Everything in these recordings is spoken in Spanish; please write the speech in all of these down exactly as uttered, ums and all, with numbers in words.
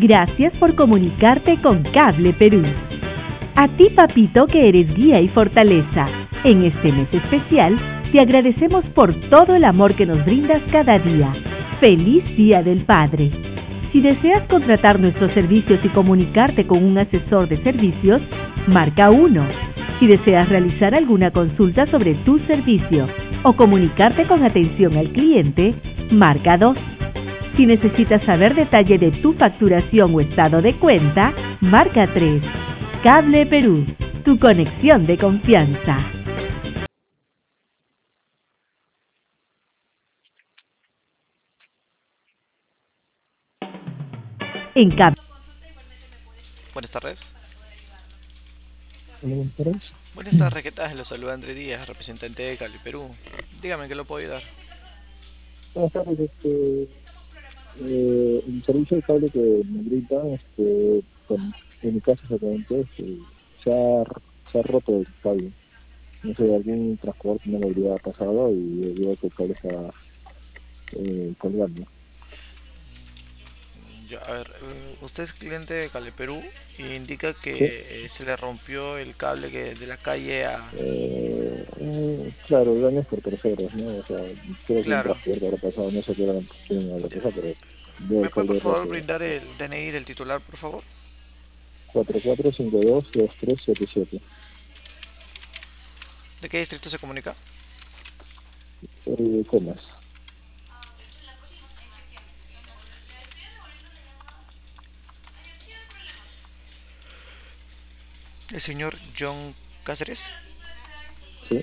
Gracias por comunicarte con Cable Perú. A ti, papito, que eres guía y fortaleza. En este mes especial, te agradecemos por todo el amor que nos brindas cada día. ¡Feliz Día del Padre! Si deseas contratar nuestros servicios y comunicarte con un asesor de servicios, marca uno. Si deseas realizar alguna consulta sobre tu servicio o comunicarte con atención al cliente, marca dos. Si necesitas saber detalle de tu facturación o estado de cuenta, marca tres. Cable Perú, tu conexión de confianza. En Cable. Buenas tardes. Buenas tardes. Buenas tardes, ¿qué tal? Los saluda Andrés Díaz, representante de Cable Perú. Dígame, ¿en qué lo puedo ayudar? Buenas tardes, este, eh, el servicio de cable que me brindan, este, con, en mi casa exactamente, este, se ha, se ha roto el cable. No sé, algún transporte no lo habría pasado y yo veo que el cable está eh, colgando. Ya, a ver, eh, usted es cliente de Cable Perú y indica Sí, que eh, se le rompió el cable que de la calle a... eh, mm, claro, daños por terceros, ¿no? O sea, creo que un Claro. transporte habrá pasado, no sé qué era, quién habrá Ya. pasado, pero veo ¿Me el puede por cable favor roto. brindar el D N I del titular, por favor? cuatro cuatro cinco dos dos tres siete siete. ¿De qué distrito se comunica? Eh, Comas. El señor John Cáceres. Sí.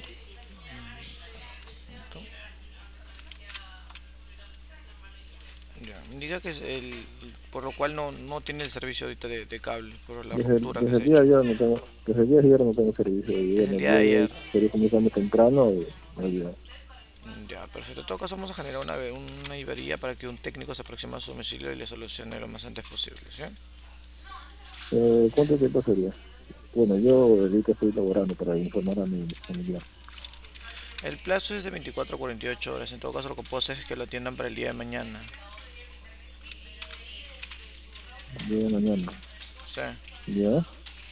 Ya, indica que es el, por lo cual no, no tiene el servicio ahorita de, de cable, por la Desde, ruptura que desde se ha el día hecho. de ayer no tengo, desde el día de ayer no tengo servicio. Y Desde el bueno, día de yo ayer. quería comunicarme temprano y me olvidé. Ya, perfecto. En todo caso, vamos a generar una, una ibería para que un técnico se aproxime a su domicilio y le solucione lo más antes posible, ¿sí? Eh, ¿cuánto tiempo sería? Bueno, yo ahorita estoy laborando para informar a mi familiar. El plazo es de veinticuatro a cuarenta y ocho horas. En todo caso, lo que puedo hacer es que lo atiendan para el día de mañana. De mañana. Sí. ¿Ya?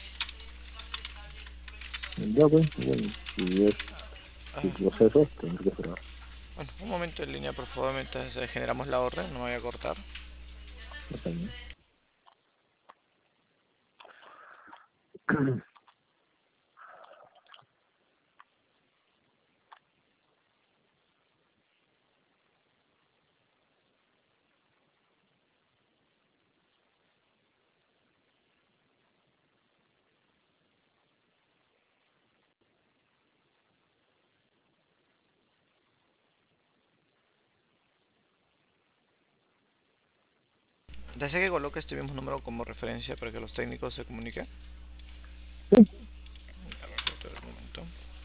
Ya, pues, bueno, si es su Ah, proceso, tendré que esperar. bueno, un momento en línea, por favor, mientras eh, generamos la orden. No me voy a cortar. Está bien. Desea que coloque este mismo número como referencia para que los técnicos se comuniquen. Sí. Ya, perfecto, un momento.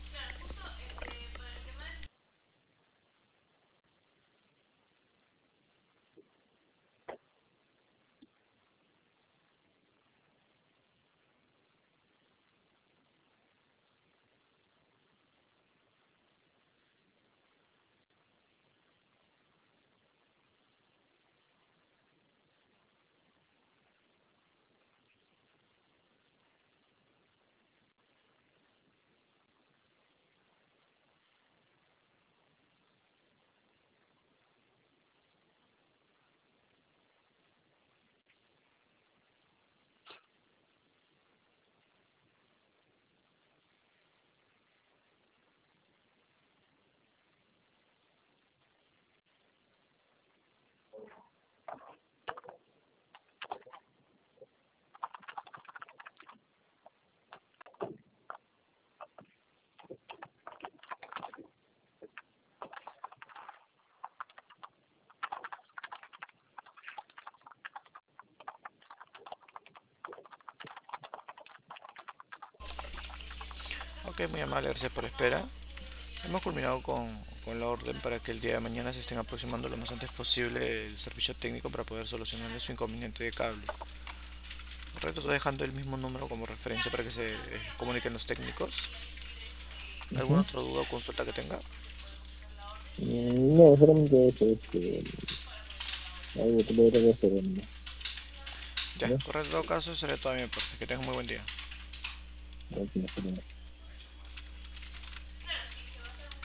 Ok, muy amable, gracias por la espera. Hemos culminado con, con la orden para que el día de mañana se estén aproximando lo más antes posible el servicio técnico para poder solucionar su inconveniente de cable. Correcto, estoy dejando el mismo número como referencia para que se eh, comuniquen los técnicos. ¿Alguna Ujú. otra duda o consulta que tenga? Mm, No, solamente eso, este, algo que lo tengo que esperar. Ya, ¿Ya? correcto, en todo caso, sería todo de mi parte. Que tengas muy buen día. Gracias, hasta luego.